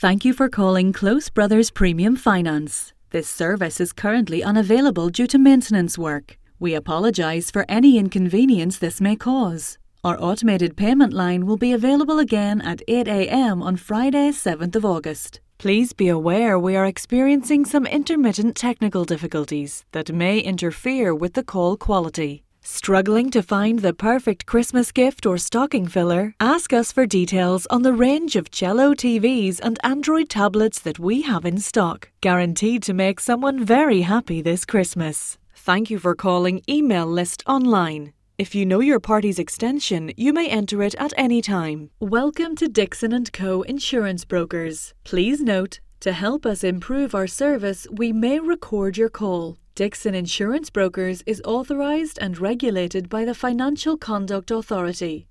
Thank you for calling Close Brothers Premium Finance. This service is currently unavailable due to maintenance work. We apologise for any inconvenience this may cause. Our automated payment line will be available again at 8 a.m. on Friday, 7th of August. Please be aware we are experiencing some intermittent technical difficulties that may interfere with the call quality. Struggling to find the perfect Christmas gift or stocking filler? Ask us for details on the range of Cello TVs and Android tablets that we have in stock, guaranteed to make someone very happy this Christmas. Thank you for calling Email List Online. If you know your party's extension, you may enter it at any time. Welcome to Dixon & Co. Insurance Brokers. Please note, to help us improve our service, we may record your call. Dixon Insurance Brokers is authorised and regulated by the Financial Conduct Authority.